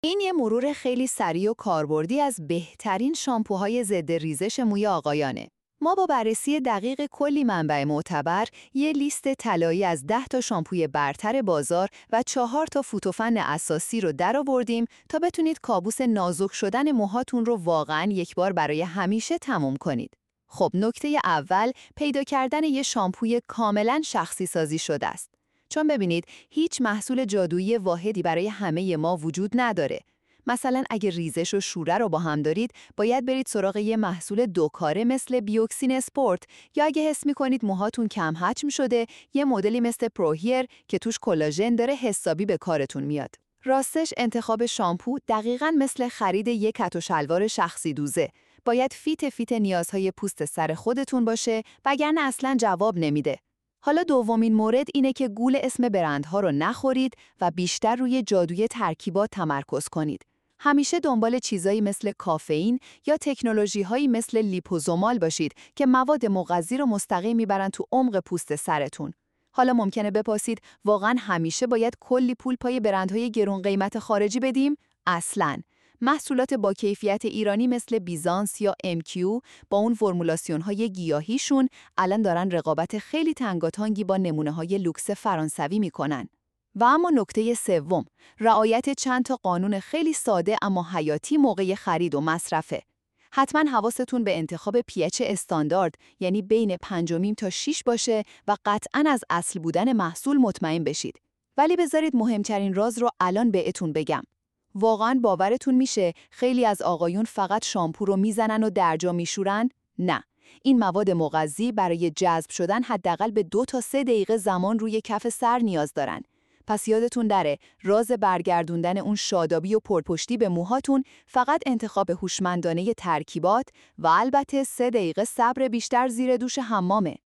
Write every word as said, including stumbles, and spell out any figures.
این یه مرور خیلی سریع و کاربردی از بهترین شامپوهای ضد ریزش موی آقایانه. ما با بررسی دقیق کلی منبع معتبر، یه لیست طلایی از ده تا شامپوی برتر بازار و چهار تا فوتوفن اساسی رو درآوردیم تا بتونید کابوس نازک شدن موهاتون رو واقعاً یک بار برای همیشه تموم کنید. خب نکته اول، پیدا کردن یه شامپوی کاملاً شخصی سازی شده است. چون ببینید هیچ محصول جادویی واحدی برای همه ما وجود نداره. مثلا اگه ریزش و شوره رو با هم دارید، باید برید سراغ یه محصول دوکاره مثل بیوکسین اسپورت، یا اگه حس می‌کنید موهاتون کم حجم شده، یه مدلی مثل پروهیر که توش کلاژن داره حسابی به کارتون میاد. راستش انتخاب شامپو دقیقاً مثل خرید یک کت و شلوار شخصی دوزه. باید فیت فیت نیازهای پوست سر خودتون باشه، وگرنه اصلاً جواب نمیده. حالا دومین مورد اینه که گول اسم برندها رو نخورید و بیشتر روی جادوی ترکیبات تمرکز کنید. همیشه دنبال چیزایی مثل کافئین یا تکنولوژی‌هایی مثل لیپوزومال باشید که مواد مغذی رو مستقیم میبرن تو عمق پوست سرتون. حالا ممکنه بپرسید واقعاً همیشه باید کلی پول پای برندهای گرون قیمت خارجی بدیم؟ اصلاً. محصولات با کیفیت ایرانی مثل بیزانس یا ام کیو با اون فرمولاسیون‌های گیاهیشون الان دارن رقابت خیلی تنگاتانگی با نمونه‌های لوکس فرانسوی میکنن. و اما نکته سوم، رعایت چند تا قانون خیلی ساده اما حیاتی موقع خرید و مصرفه. حتما حواستون به انتخاب پی اچ استاندارد، یعنی بین پنج و نیم تا شش باشه و قطعاً از اصل بودن محصول مطمئن بشید. ولی بذارید مهمترین راز رو الان بهتون بگم. واقعاً باورتون میشه خیلی از آقایون فقط شامپو رو میزنن و درجا میشورن؟ نه. این مواد مغذی برای جذب شدن حداقل به دو تا سه دقیقه زمان روی کف سر نیاز دارن. پس یادتون نره راز برگردوندن اون شادابی و پرپشتی به موهاتون فقط انتخاب هوشمندانه ترکیبات و البته سه دقیقه صبر بیشتر زیر دوش حمامه.